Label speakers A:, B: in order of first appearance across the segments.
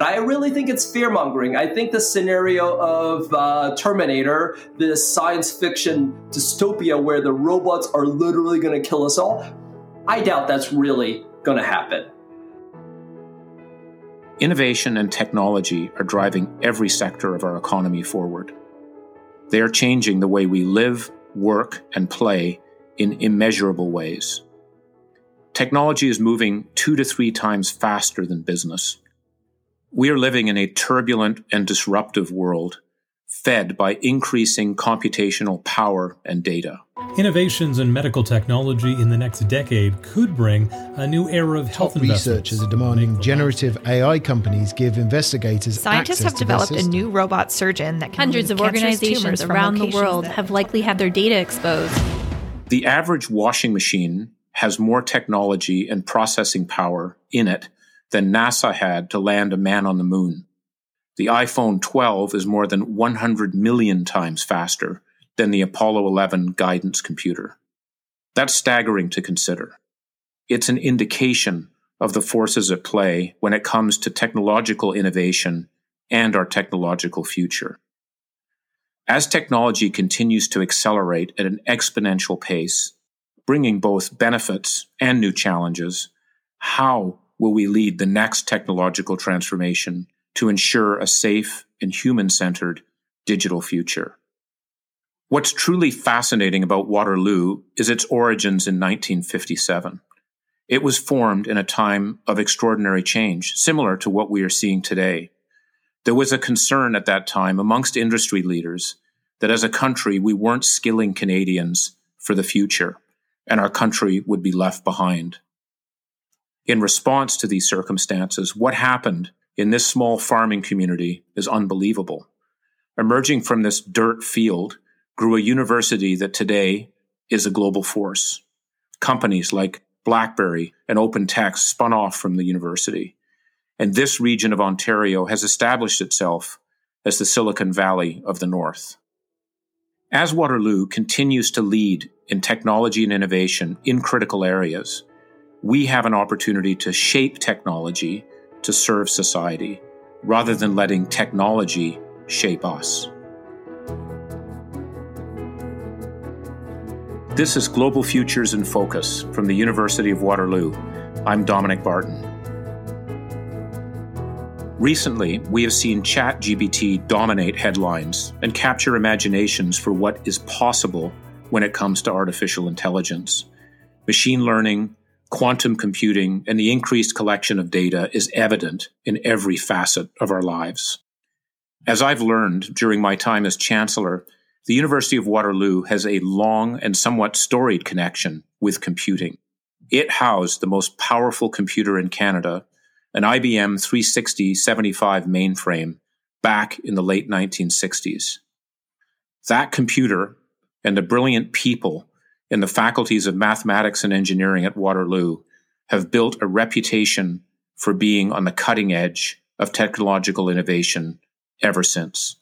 A: I really think it's fear-mongering. I think the scenario of Terminator, this science fiction dystopia where the robots are literally going to kill us all, I doubt that's really going to happen.
B: Innovation and technology are driving every sector of our economy forward. They are changing the way we live, work, and play in immeasurable ways. Technology is moving 2 to 3 times faster than business. We are living in a turbulent and disruptive world, fed by increasing computational power and data.
C: Innovations in medical technology in the next decade could bring a new era of health investments.
D: Researchers are demanding generative AI companies give investigators
E: Scientists have developed a new robot surgeon that can
F: Hundreds of organizations around the world have likely had their data exposed.
B: The average washing machine has more technology and processing power in it than NASA had to land a man on the moon. The iPhone 12 is more than 100 million times faster than the Apollo 11 guidance computer. That's staggering to consider. It's an indication of the forces at play when it comes to technological innovation and our technological future. As technology continues to accelerate at an exponential pace, bringing both benefits and new challenges, how will we lead the next technological transformation to ensure a safe and human-centered digital future? What's truly fascinating about Waterloo is its origins in 1957. It was formed in a time of extraordinary change, similar to what we are seeing today. There was a concern at that time amongst industry leaders that as a country we weren't skilling Canadians for the future, and our country would be left behind. In response to these circumstances, what happened in this small farming community is unbelievable. Emerging from this dirt field grew a university that today is a global force. Companies like BlackBerry and OpenText spun off from the university, and this region of Ontario has established itself as the Silicon Valley of the North. As Waterloo continues to lead in technology and innovation in critical areas, we have an opportunity to shape technology to serve society, rather than letting technology shape us. This is Global Futures in Focus from the University of Waterloo. I'm Dominic Barton. Recently, we have seen ChatGPT dominate headlines and capture imaginations for what is possible when it comes to artificial intelligence. Machine learning, quantum computing, and the increased collection of data is evident in every facet of our lives. As I've learned during my time as Chancellor, the University of Waterloo has a long and somewhat storied connection with computing. It housed the most powerful computer in Canada, an IBM 360-75 mainframe, back in the late 1960s. That computer and the brilliant people in the faculties of mathematics and engineering at Waterloo have built a reputation for being on the cutting edge of technological innovation ever since.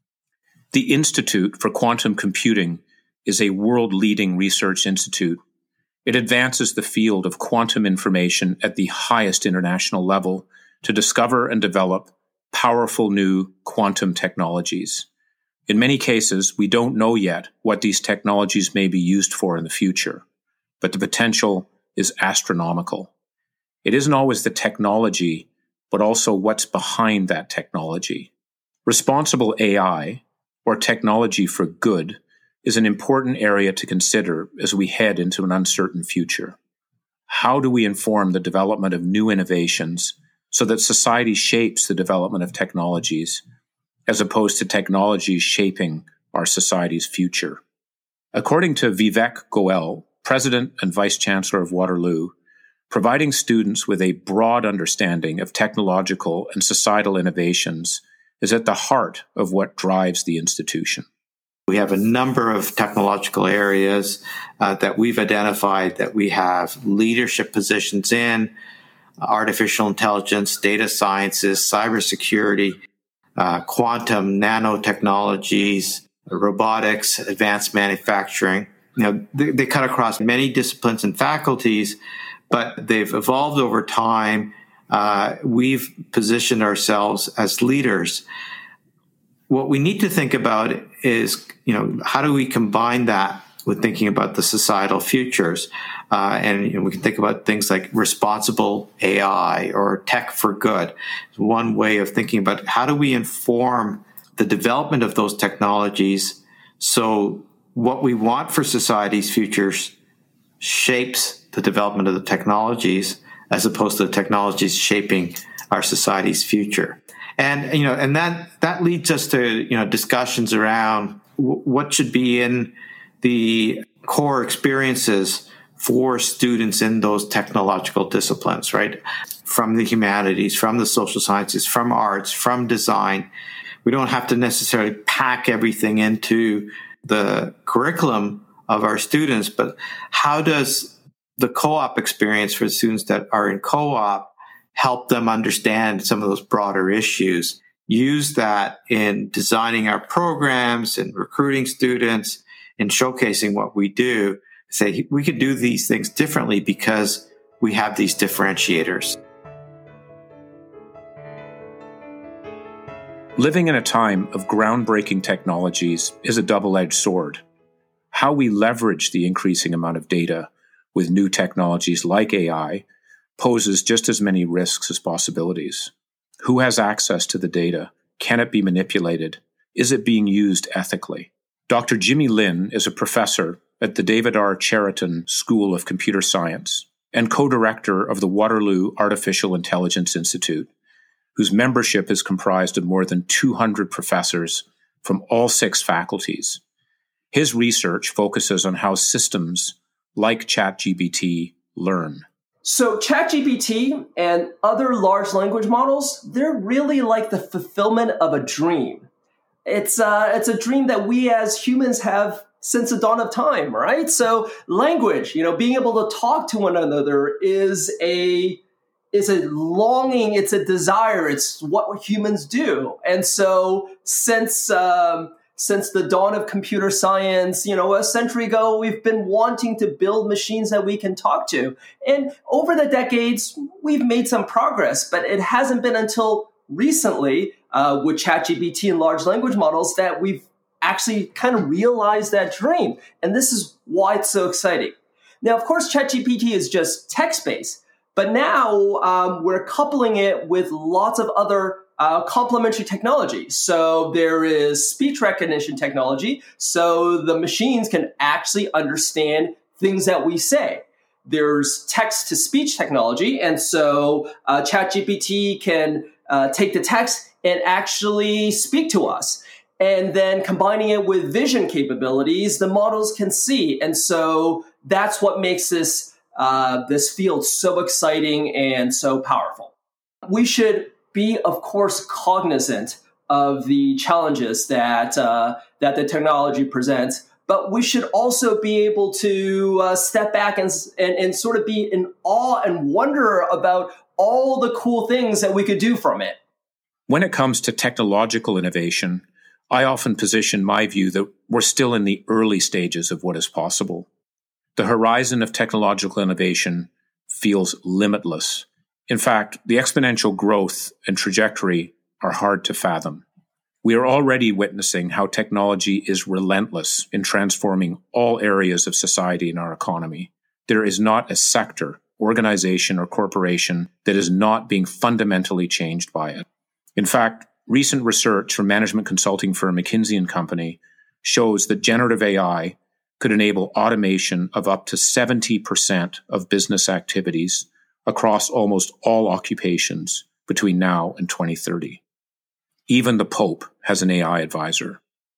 B: The Institute for Quantum Computing is a world-leading research institute. It advances the field of quantum information at the highest international level to discover and develop powerful new quantum technologies. In many cases, we don't know yet what these technologies may be used for in the future, but the potential is astronomical. It isn't always the technology, but also what's behind that technology. Responsible AI, or technology for good, is an important area to consider as we head into an uncertain future. How do we inform the development of new innovations so that society shapes the development of technologies, as opposed to technologies shaping our society's future? According to Vivek Goel, President and Vice Chancellor of Waterloo, providing students with a broad understanding of technological and societal innovations is at the heart of what drives the institution.
G: We have a number of technological areas that we've identified that we have leadership positions in: artificial intelligence, data sciences, cybersecurity, quantum nanotechnologies, robotics, advanced manufacturing. They cut across many disciplines and faculties, but they've evolved over time we've positioned ourselves as leaders. What we need to think about is, how do we combine that with thinking about the societal futures? And we can think about things like responsible AI or tech for good. One way of thinking about how do we inform the development of those technologies so what we want for society's futures shapes the development of the technologies as opposed to the technologies shaping our society's future. And that leads us to discussions around what should be in the core experiences for students in those technological disciplines, right? From the humanities, from the social sciences, from arts, from design. We don't have to necessarily pack everything into the curriculum of our students, but how does the co-op experience for students that are in co-op help them understand some of those broader issues? Use that in designing our programs and recruiting students and showcasing what we do. Say we could do these things differently because we have these differentiators.
B: Living in a time of groundbreaking technologies is a double-edged sword. How we leverage the increasing amount of data with new technologies like AI poses just as many risks as possibilities. Who has access to the data? Can it be manipulated? Is it being used ethically? Dr. Jimmy Lin is a professor at the David R. Cheriton School of Computer Science and co-director of the Waterloo Artificial Intelligence Institute, whose membership is comprised of more than 200 professors from all 6 faculties. His research focuses on how systems like ChatGPT learn.
A: So ChatGPT and other large language models, they're really like the fulfillment of a dream. It's a dream that we as humans have since the dawn of time, right? So language, being able to talk to one another is a longing, it's a desire, it's what humans do. And so since the dawn of computer science, a century ago, we've been wanting to build machines that we can talk to. And over the decades, we've made some progress, but it hasn't been until recently with ChatGPT and large language models that we've actually kind of realized that dream. And this is why it's so exciting. Now, of course, ChatGPT is just text-based, but now we're coupling it with lots of other complementary technology. So there is speech recognition technology, so the machines can actually understand things that we say. There's text-to-speech technology, and so ChatGPT can take the text and actually speak to us. And then combining it with vision capabilities, the models can see. And so that's what makes this field so exciting and so powerful. We should be, of course, cognizant of the challenges that the technology presents, but we should also be able to step back and sort of be in awe and wonder about all the cool things that we could do from it.
B: When it comes to technological innovation, I often position my view that we're still in the early stages of what is possible. The horizon of technological innovation feels limitless. In fact, the exponential growth and trajectory are hard to fathom. We are already witnessing how technology is relentless in transforming all areas of society and our economy. There is not a sector, organization, or corporation that is not being fundamentally changed by it. In fact, recent research from management consulting firm McKinsey & Company shows that generative AI could enable automation of up to 70% of business activities across almost all occupations between now and 2030. Even the Pope has an AI advisor.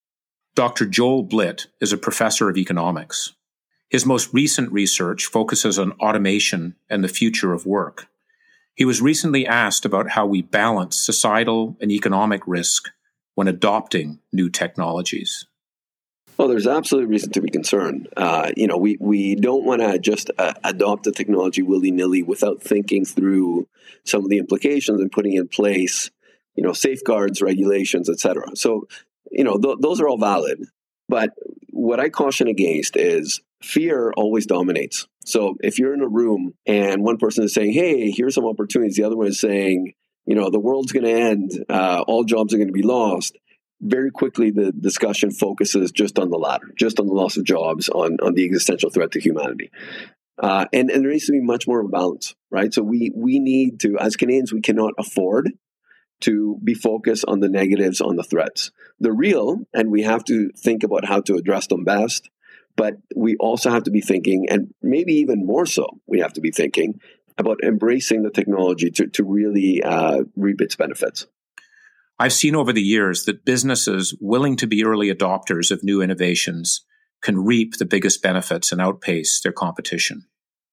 B: Dr. Joel Blitt is a professor of economics. His most recent research focuses on automation and the future of work. He was recently asked about how we balance societal and economic risk when adopting new technologies.
H: Well, there's absolute reason to be concerned. We don't want to just adopt the technology willy-nilly without thinking through some of the implications and putting in place, safeguards, regulations, etc. So, those are all valid. But what I caution against is fear always dominates. So if you're in a room and one person is saying, hey, here's some opportunities, the other one is saying, the world's going to end, all jobs are going to be lost, very quickly the discussion focuses just on the latter, just on the loss of jobs, on the existential threat to humanity. And there needs to be much more of a balance, right? So we need to, as Canadians, we cannot afford to be focused on the negatives, on the threats. They're real, and we have to think about how to address them best. But we also have to be thinking, and maybe even more so, we have to be thinking about embracing the technology to really reap its benefits.
B: I've seen over the years that businesses willing to be early adopters of new innovations can reap the biggest benefits and outpace their competition.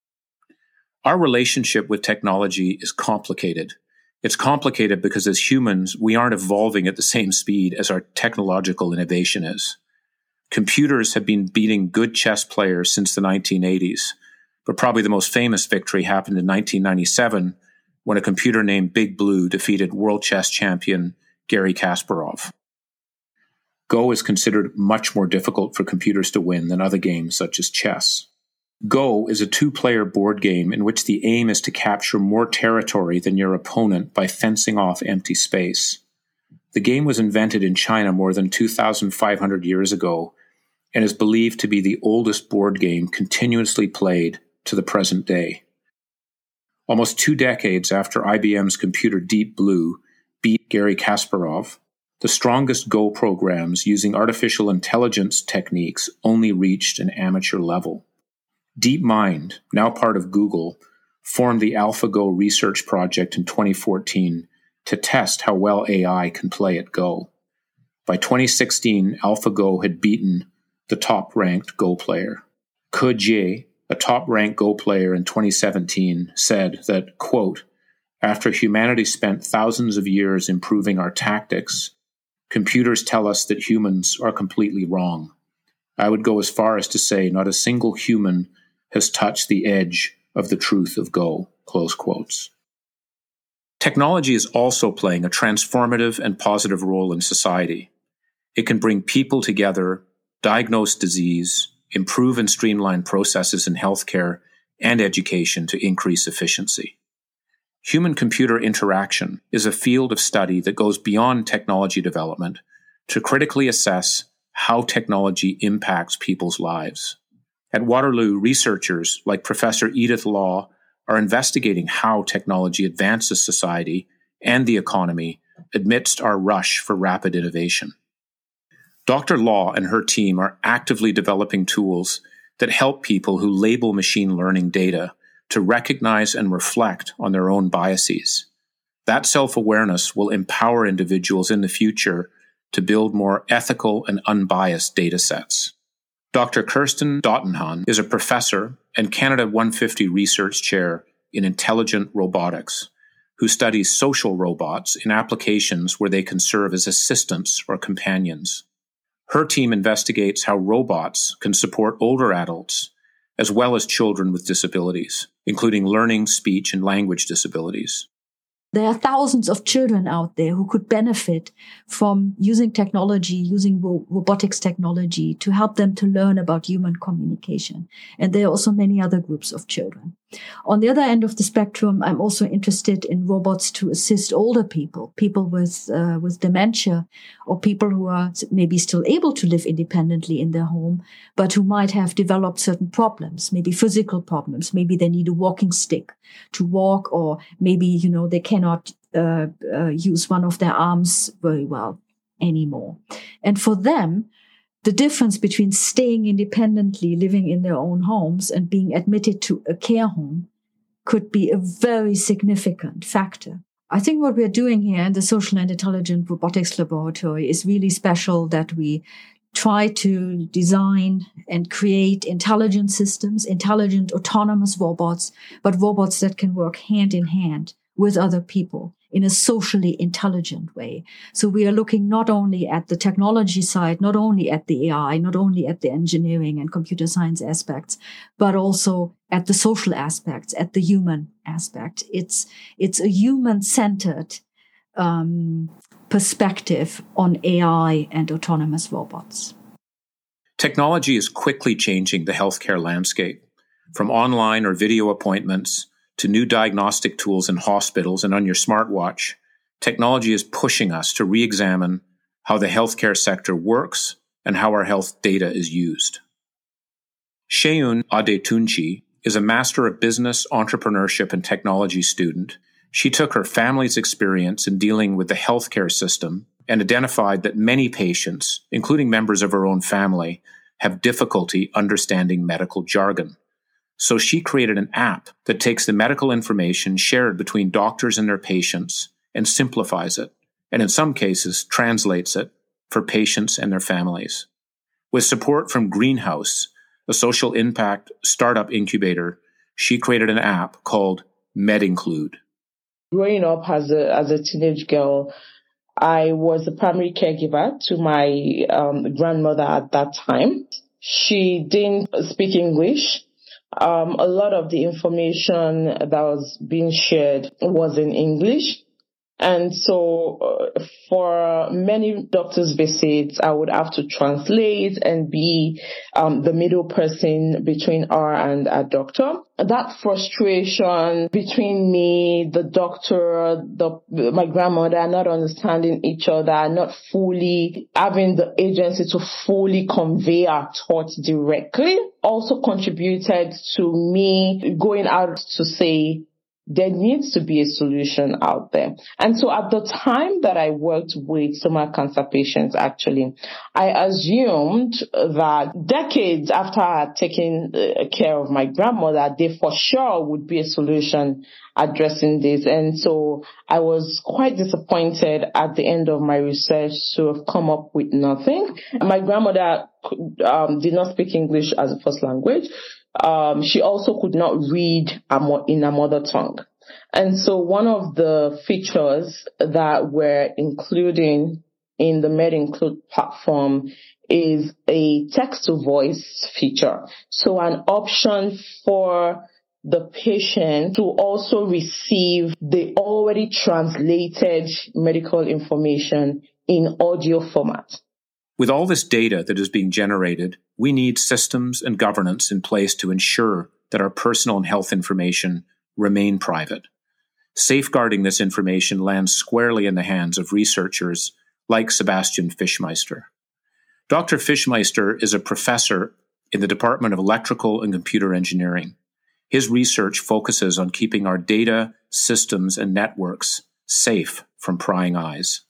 B: Our relationship with technology is complicated. It's complicated because as humans, we aren't evolving at the same speed as our technological innovation is. Computers have been beating good chess players since the 1980s, but probably the most famous victory happened in 1997 when a computer named Big Blue defeated world chess champion Garry Kasparov. Go is considered much more difficult for computers to win than other games such as chess. Go is a two-player board game in which the aim is to capture more territory than your opponent by fencing off empty space. The game was invented in China more than 2,500 years ago and is believed to be the oldest board game continuously played to the present day. Almost 2 decades after IBM's computer Deep Blue beat Garry Kasparov, the strongest Go programs using artificial intelligence techniques only reached an amateur level. DeepMind, now part of Google, formed the AlphaGo research project in 2014 to test how well AI can play at Go. By 2016, AlphaGo had beaten the top-ranked Go player. Ke Jie, a top-ranked Go player in 2017, said that, quote, after humanity spent thousands of years improving our tactics, computers tell us that humans are completely wrong. I would go as far as to say not a single human has touched the edge of the truth of Go, close quotes. Technology is also playing a transformative and positive role in society. It can bring people together, diagnose disease, improve and streamline processes in healthcare and education to increase efficiency. Human-computer interaction is a field of study that goes beyond technology development to critically assess how technology impacts people's lives. At Waterloo, researchers like Professor Edith Law are investigating how technology advances society and the economy amidst our rush for rapid innovation. Dr. Law and her team are actively developing tools that help people who label machine learning data to recognize and reflect on their own biases. That self-awareness will empower individuals in the future to build more ethical and unbiased data sets. Dr. Kirsten Dottenhan is a professor and Canada 150 Research Chair in Intelligent Robotics, who studies social robots in applications where they can serve as assistants or companions. Her team investigates how robots can support older adults as well as children with disabilities, including learning, speech, and language disabilities.
I: There are thousands of children out there who could benefit from using technology, using robotics technology to help them to learn about human communication. And there are also many other groups of children. On the other end of the spectrum, I'm also interested in robots to assist older people, people with dementia, or people who are maybe still able to live independently in their home, but who might have developed certain problems, maybe physical problems. Maybe they need a walking stick to walk, or maybe, they cannot use one of their arms very well anymore. And for them, the difference between staying independently, living in their own homes, and being admitted to a care home could be a very significant factor. I think what we're doing here in the Social and Intelligent Robotics Laboratory is really special, that we try to design and create intelligent systems, intelligent autonomous robots, but robots that can work hand in hand with other people in a socially intelligent way. So we are looking not only at the technology side, not only at the AI, not only at the engineering and computer science aspects, but also at the social aspects, at the human aspect. It's a human-centered perspective on AI and autonomous robots.
B: Technology is quickly changing the healthcare landscape, from online or video appointments to new diagnostic tools in hospitals and on your smartwatch. Technology is pushing us to re-examine how the healthcare sector works and how our health data is used. Seun Adetunji is a Master of Business, Entrepreneurship, and Technology student. She took her family's experience in dealing with the healthcare system and identified that many patients, including members of her own family, have difficulty understanding medical jargon. So she created an app that takes the medical information shared between doctors and their patients and simplifies it, and in some cases translates it for patients and their families. With support from Greenhouse, a social impact startup incubator, she created an app called MedInclude.
J: Growing up as a teenage girl, I was the primary caregiver to my grandmother at that time. She didn't speak English. A lot of the information that was being shared was in English. And so for many doctor's visits, I would have to translate and be the middle person between her and a doctor. That frustration between me, the doctor, my grandmother, not understanding each other, not fully having the agency to fully convey our thoughts directly, also contributed to me going out to say, there needs to be a solution out there. And so at the time that I worked with stomach cancer patients, actually, I assumed that decades after I had taken care of my grandmother, there for sure would be a solution addressing this. And so I was quite disappointed at the end of my research to have come up with nothing. My grandmother did not speak English as a first language. She also could not read in her mother tongue. And so one of the features that we're including in the MedInclude platform is a text-to-voice feature. So an option for the patient to also receive the already translated medical information in audio format.
B: With all this data that is being generated, we need systems and governance in place to ensure that our personal and health information remain private. Safeguarding this information lands squarely in the hands of researchers like Sebastian Fischmeister. Dr. Fischmeister is a professor in the Department of Electrical and Computer Engineering. His research focuses on keeping our data, systems, and networks safe from prying eyes.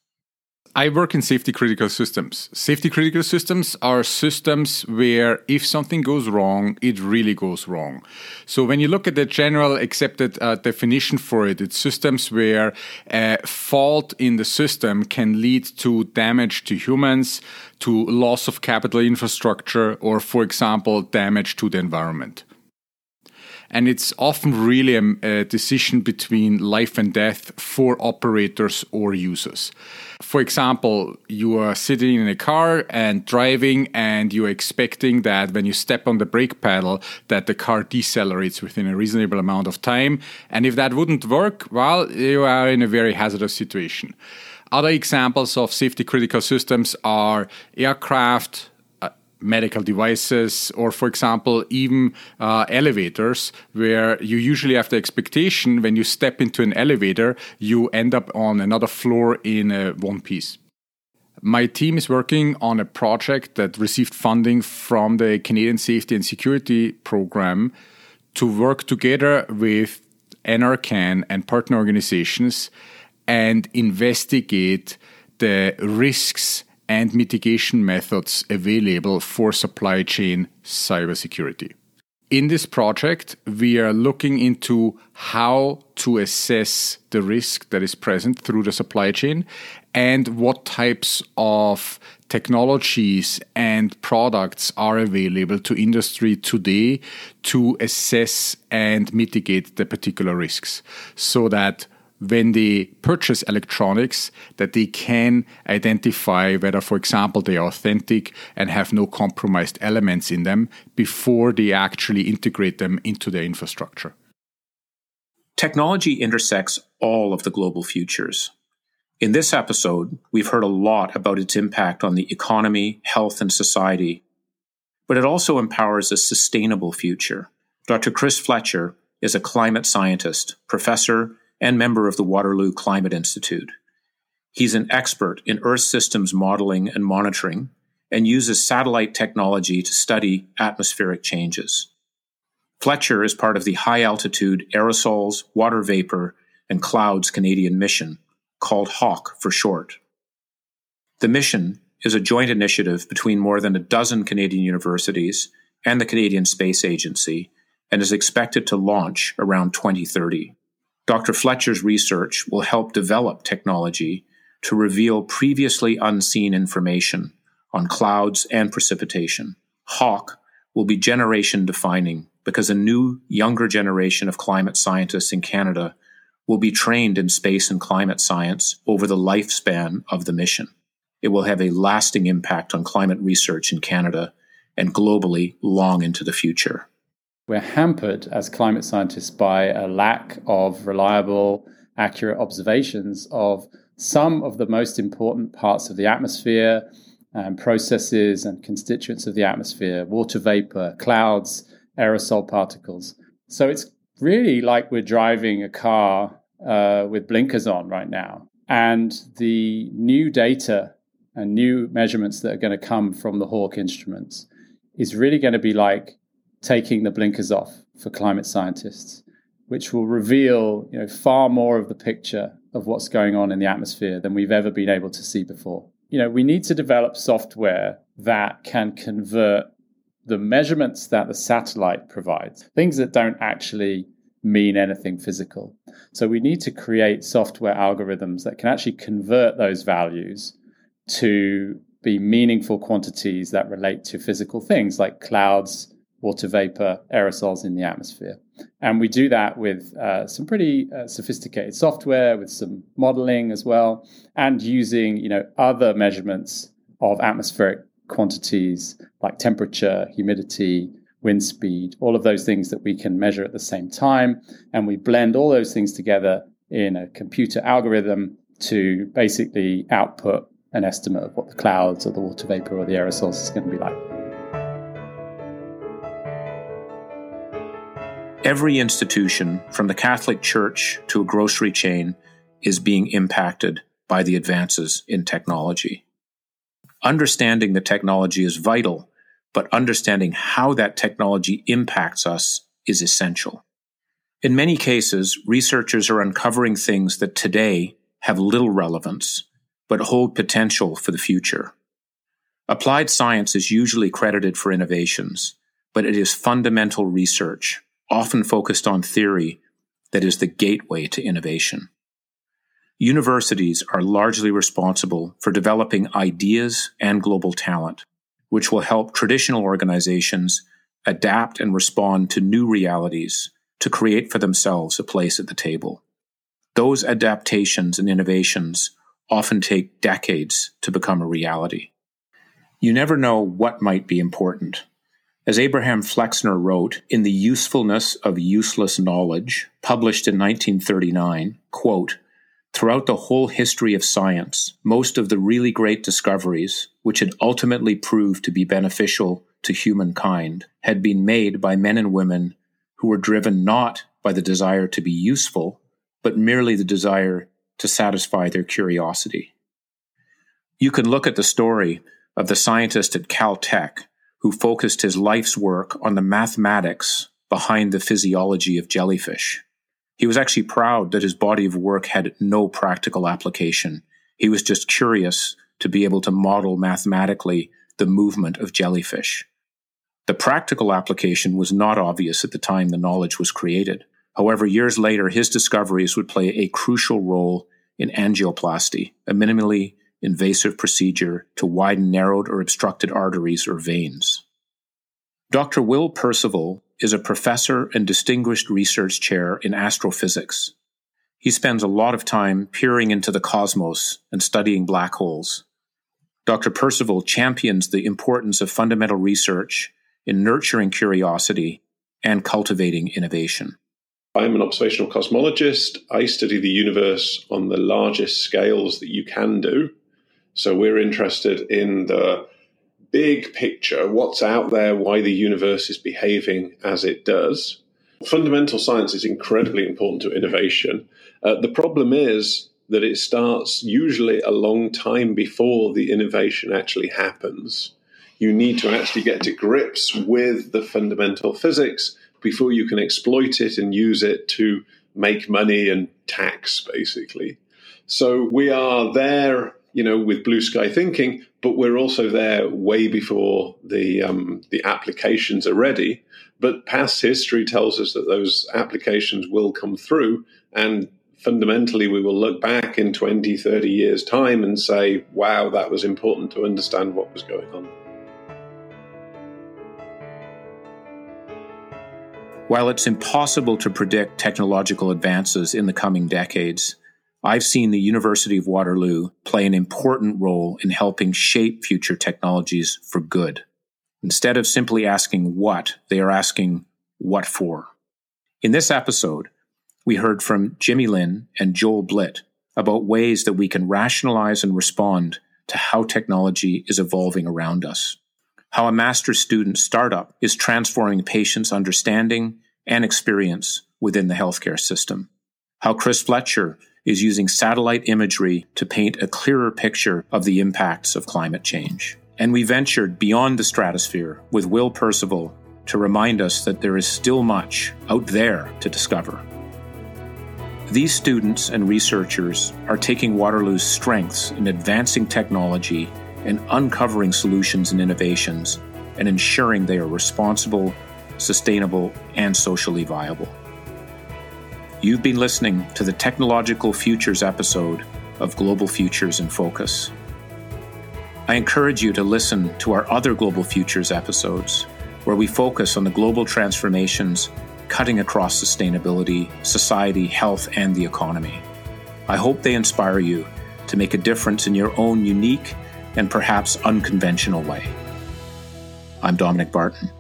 K: I work in safety-critical systems. Safety-critical systems are systems where if something goes wrong, it really goes wrong. So when you look at the general accepted definition for it, it's systems where a fault in the system can lead to damage to humans, to loss of capital infrastructure, or, for example, damage to the environment. And it's often really a decision between life and death for operators or users. For example, you are sitting in a car and driving, and you're expecting that when you step on the brake pedal, that the car decelerates within a reasonable amount of time. And if that wouldn't work, well, you are in a very hazardous situation. Other examples of safety-critical systems are aircraft, medical devices, or, for example, even elevators, where you usually have the expectation when you step into an elevator, you end up on another floor in one piece. My team is working on a project that received funding from the Canadian Safety and Security Program to work together with NRCan and partner organizations and investigate the risks and mitigation methods available for supply chain cybersecurity. In this project, we are looking into how to assess the risk that is present through the supply chain and what types of technologies and products are available to industry today to assess and mitigate the particular risks, so that when they purchase electronics, that they can identify whether, for example, they are authentic and have no compromised elements in them before they actually integrate them into their infrastructure.
B: Technology intersects all of the global futures. In this episode, we've heard a lot about its impact on the economy, health, and society. but it also empowers a sustainable future. Dr. Chris Fletcher is a climate scientist, professor, and member of the Waterloo Climate Institute. He's an expert in Earth systems modeling and monitoring and uses satellite technology to study atmospheric changes. Fletcher is part of the High Altitude Aerosols, Water Vapor, and Clouds Canadian mission, called HAWC for short. The mission is a joint initiative between more than a dozen Canadian universities and the Canadian Space Agency and is expected to launch around 2030. Dr. Fletcher's research will help develop technology to reveal previously unseen information on clouds and precipitation. HAWC will be generation defining because a new, younger generation of climate scientists in Canada will be trained in space and climate science over the lifespan of the mission. It will have a lasting impact on climate research in Canada and globally long into the future.
L: We're hampered as climate scientists by a lack of reliable, accurate observations of some of the most important parts of the atmosphere and processes and constituents of the atmosphere: water vapor, clouds, aerosol particles. So it's really like we're driving a car with blinkers on right now. And the new data and new measurements that are going to come from the HAWC instruments is really going to be like taking the blinkers off for climate scientists, which will reveal, far more of the picture of what's going on in the atmosphere than we've ever been able to see before. We need to develop software that can convert the measurements that the satellite provides, things that don't actually mean anything physical. So we need to create software algorithms that can actually convert those values to be meaningful quantities that relate to physical things like clouds, water vapor, aerosols in the atmosphere. And we do that with some pretty sophisticated software, with some modeling as well, and using other measurements of atmospheric quantities like temperature, humidity, wind speed, all of those things that we can measure at the same time. And we blend all those things together in a computer algorithm to basically output an estimate of what the clouds or the water vapor or the aerosols is going to be like.
B: Every institution, from the Catholic Church to a grocery chain, is being impacted by the advances in technology. Understanding the technology is vital, but understanding how that technology impacts us is essential. In many cases, researchers are uncovering things that today have little relevance, but hold potential for the future. Applied science is usually credited for innovations, but it is fundamental research, often focused on theory, that is the gateway to innovation. Universities are largely responsible for developing ideas and global talent, which will help traditional organizations adapt and respond to new realities to create for themselves a place at the table. Those adaptations and innovations often take decades to become a reality. You never know what might be important. As Abraham Flexner wrote in The Usefulness of Useless Knowledge, published in 1939, quote, "Throughout the whole history of science, most of the really great discoveries, which had ultimately proved to be beneficial to humankind, had been made by men and women who were driven not by the desire to be useful, but merely the desire to satisfy their curiosity." You can look at the story of the scientist at Caltech who focused his life's work on the mathematics behind the physiology of jellyfish. He was actually proud that his body of work had no practical application. He was just curious to be able to model mathematically the movement of jellyfish. The practical application was not obvious at the time the knowledge was created. However, years later, his discoveries would play a crucial role in angioplasty, a minimally invasive procedure to widen narrowed or obstructed arteries or veins. Dr. Will Percival is a professor and distinguished research chair in astrophysics. He spends a lot of time peering into the cosmos and studying black holes. Dr. Percival champions the importance of fundamental research in nurturing curiosity and cultivating innovation.
M: I'm an observational cosmologist. I study the universe on the largest scales that you can do. So we're interested in the big picture, what's out there, why the universe is behaving as it does. Fundamental science is incredibly important to innovation. The problem is that it starts usually a long time before the innovation actually happens. You need to actually get to grips with the fundamental physics before you can exploit it and use it to make money and tax, basically. So we are there, with blue sky thinking, but we're also there way before the applications are ready. But past history tells us that those applications will come through, and fundamentally we will look back in 20, 30 years' time and say, wow, that was important to understand what was going on.
B: While it's impossible to predict technological advances in the coming decades, I've seen the University of Waterloo play an important role in helping shape future technologies for good. Instead of simply asking what, they are asking what for. In this episode, we heard from Jimmy Lin and Joel Blitt about ways that we can rationalize and respond to how technology is evolving around us, how a master's student startup is transforming patients' understanding and experience within the healthcare system, how Chris Fletcher is using satellite imagery to paint a clearer picture of the impacts of climate change. And we ventured beyond the stratosphere with Will Percival to remind us that there is still much out there to discover. These students and researchers are taking Waterloo's strengths in advancing technology and uncovering solutions and innovations and ensuring they are responsible, sustainable, and socially viable. You've been listening to the Technological Futures episode of Global Futures in Focus. I encourage you to listen to our other Global Futures episodes, where we focus on the global transformations cutting across sustainability, society, health, and the economy. I hope they inspire you to make a difference in your own unique and perhaps unconventional way. I'm Dominic Barton.